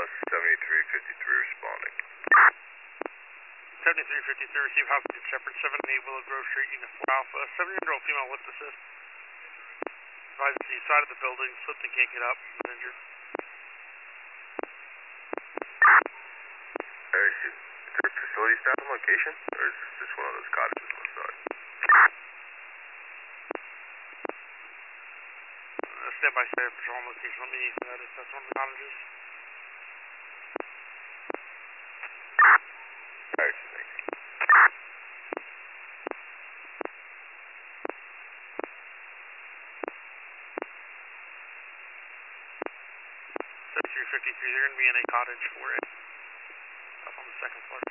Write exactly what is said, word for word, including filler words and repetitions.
seventy-three fifty-three responding. seventy-three fifty-three, receive Hopkins Shepherd, seven eight Willow Grove Street, Unit four Alpha. seven-year-old female with assist. Advised to the side of the building, slipped and can't get up, is injured. Alright, is there facility staff on location? Or is this just one of those cottages on the side? Uh, stand by stand patrol on location. Let me uh, assess one of the cottages. Alright, thanks. seventy-three fifty-three, they're going to be in a cottage for it. Up on the second floor.